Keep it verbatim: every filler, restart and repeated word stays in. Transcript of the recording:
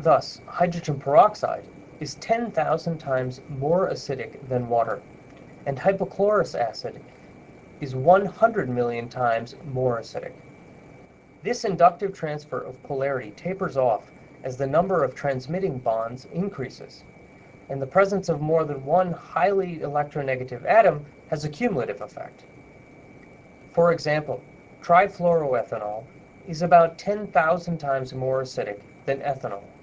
Thus, hydrogen peroxide is ten thousand times more acidic than water, and hypochlorous acid is one hundred million times more acidic. This inductive transfer of polarity tapers off as the number of transmitting bonds increases, and the presence of more than one highly electronegative atom has a cumulative effect. For example, trifluoroethanol is about ten thousand times more acidic than ethanol.